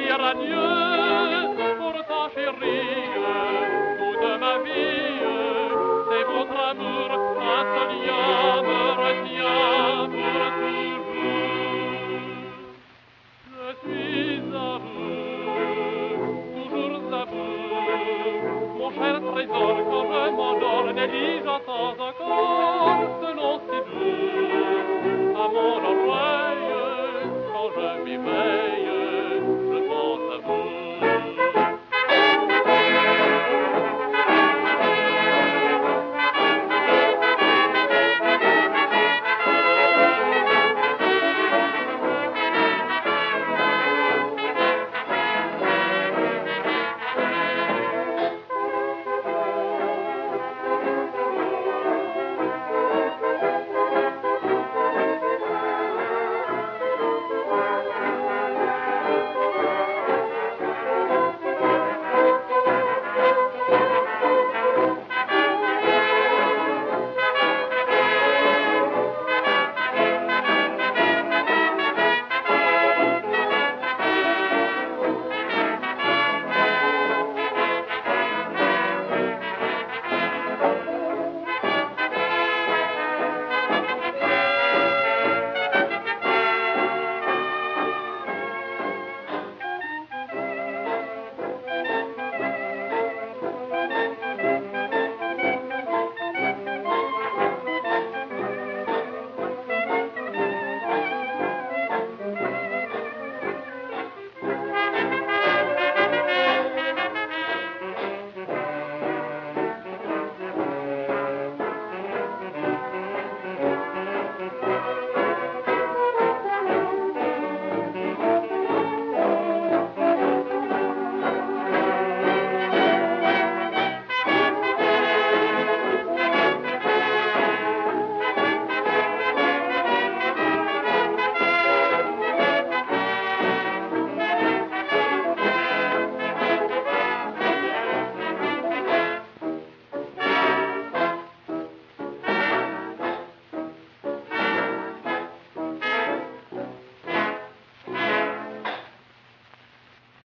dire adieu. Pourtant, chérie, toute ma vie, c'est votre amour insolent me retient pour toujours. Je suis à vous, toujours à vous, mon cher trésor, quand je m'endors, Nelly, j'entends encore ce nom si doux à mon oreille quand je m'éveille.